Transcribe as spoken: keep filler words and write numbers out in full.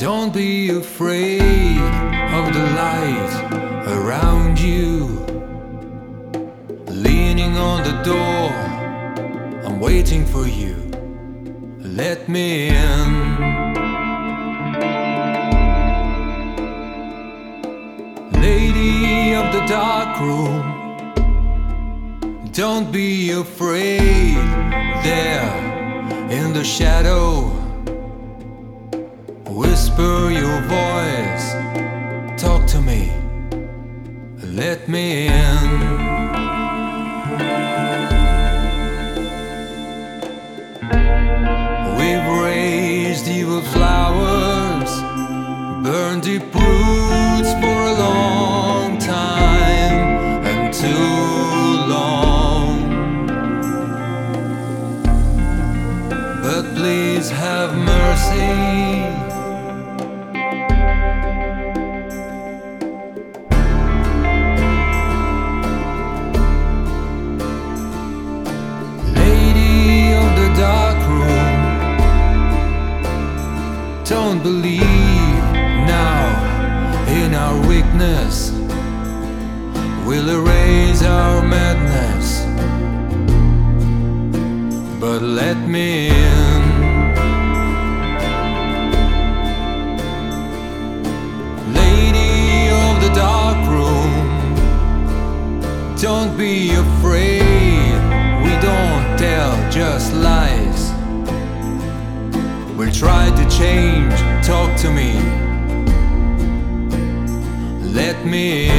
Don't be afraid of the light around you. Leaning on the door, I'm waiting for you. Let me in. Lady of the dark room, don't be afraid. There in the shadow, whisper your voice, talk to me, let me in. We've raised evil flowers, burned deep roots for a long time, and too long. But please have mercy. Don't believe now in our weakness. We'll erase our madness, but let me in. Lady of the dark room, don't be afraid. We don't tell just lies. We'll try to change, talk to me, let me in.